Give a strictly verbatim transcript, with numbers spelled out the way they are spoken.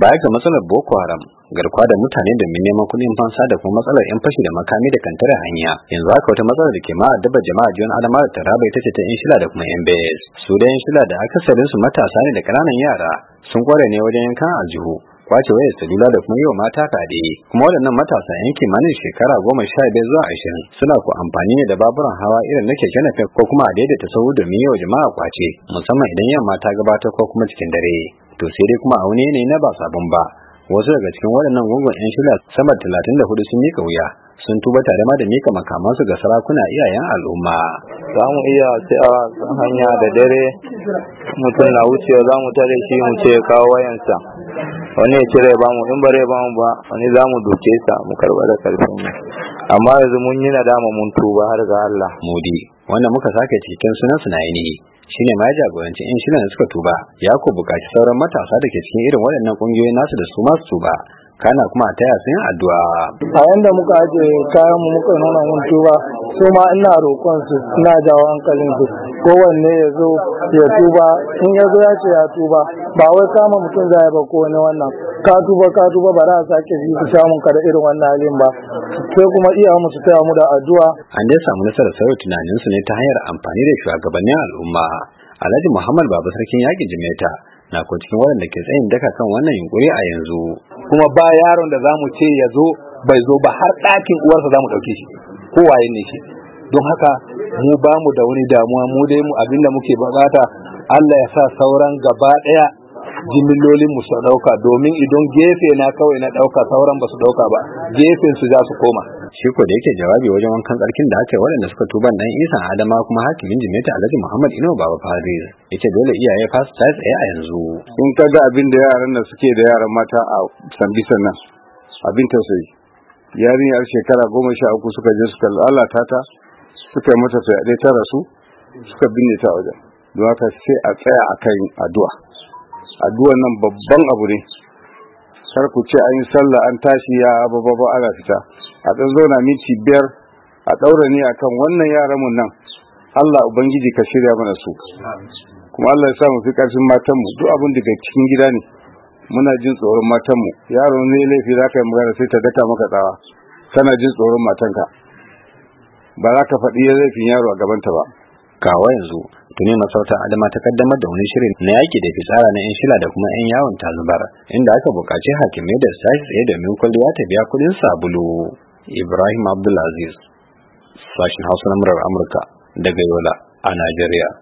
baya ga matsalar Boko Haram, garkuwa da mutane da neman kuɗin fansa da kuma matsalar yan fashi da makami da kantare hanya, yanzu haka wata matsalar da ke ma addaba jama'a jiyon Adama da Taraba ita ce ta yan shila da kuma yan bes. Su da yan shila da akasarin su matasa ne da ƙananan yara sun kware ne wajen yankan aljihu, kwace wayar salula da kuma yi wa mata fyaɗe. Kuma waɗannan matasa yan kimanin shekara goma sha biyar zuwa ashirin suna ko amfani ne da baburan hawa irin na keke napep ko kuma a daidaita sahu domin yi wa jama'a kwace, musamman idan yamma ta gabatar ko kuma cikin dare. To sai dai kuma a wani yanayi na ba sabon ba, wasu daga cikin waɗannan gungun yan shila sama talatin da hudu sun mika wuya, sun tuba tare ma da mika makamansu ga sarakuna iyayen al'umma. Za mu iya tsayawa hanya da dare, mutum na wucewa za mu tare shi mu ce kawo wayansa, wani ya cire ba mu, in bare ba mu ba wani za mu doke sa mu karɓa da karfin mu. Amma yanzu mun yi nadama mun tuba har ga Allah. Mudi wanda muka sake cikin sunan su na ainihi shine ma jagoranci in shirin da suka tuba, ya ko bukaci sauran matasa da ke cikin irin waɗannan ƙungiyoyin nasu da su ma su tuba, kana kuma a taya su yin addu'a. A yanda muka aje kayan mu muka nuna mun tuba, su ma ina roƙon su, ina jawo hankalin su kowanne ya zo ya tuba, in ya zo ya ce ya tuba ba wai kama mutum zai ba ko wani wannan ka tuba ka tuba ba za a sake ji ku samun ka da irin wannan halin ba, sai kuma iya mu su taya mu da addu'a. An dai samu nasarar sauya tunanin su ne ta hanyar amfani da shugabannin al'umma. Alhaji Muhammad Baba Sarkin Yaƙin Jimeta na ko cikin waɗanda ke tsayin daka kan wannan yunkuri a yanzu. Kuma ba yaron da zamu ce ya zo bai zo ba, har ɗakin uwarsa zamu ɗauke shi ko waye ne shi. Don haka mu ba mu da wani damuwa, mu dai mu abinda muke bukata Allah ya sa sauran gaba ɗaya jimillolin mu su ɗauka, domin idan gefe na kawai na ɗauka sauran ba su ɗauka ba, gefen su za su koma. Shi ko da yake jawabi wajen wankan tsarkin da aka yi waɗanda suka tuba dan Isa Adama kuma hakimin Jimeta Alhaji Muhammad Ino Baba Faris yace dole iyaye fa su tsaye a yanzu. In ka ga abin da yaran da suke da yaran mata a Sambisan nan abin tausayi, yarinyar shekara goma sha uku suka je suka lalata ta, suka yi mata fyaɗe ta rasu, suka binne ta wajen. Don haka sai a tsaya a kan addu'a. Addu'ar nan babban abu ne. Kar ku ce an yi sallah an tashi ya ababa ana fita. A ɗan zauna minti biyar a ɗaura ni akan wannan yaran mun nan. Allah Ubangiji ka shirya mana su. Kuma Allah ya sa mu fi ƙarfin matanmu, duk abin daga cikin gida ne. Muna jin tsoron matanmu. Yaro ne laifi za ka yi magana sai ta daka maka tsawa. Kana jin tsoron matanka. Ba za ka faɗi laifin yaro a gabanta ba. Kawo yanzu tuni masarautar Adama ta kaddamar da wani shirin na yaki da fitsara na yan shila da kuma yan yawon tazubar, inda aka buƙaci hakimai da su tashi tsaye domin kwalliya ta biya kuɗin sabulu. Ibrahim Abdulaziz, sashin Hausa na murar Amurka daga Yola a Najeriya.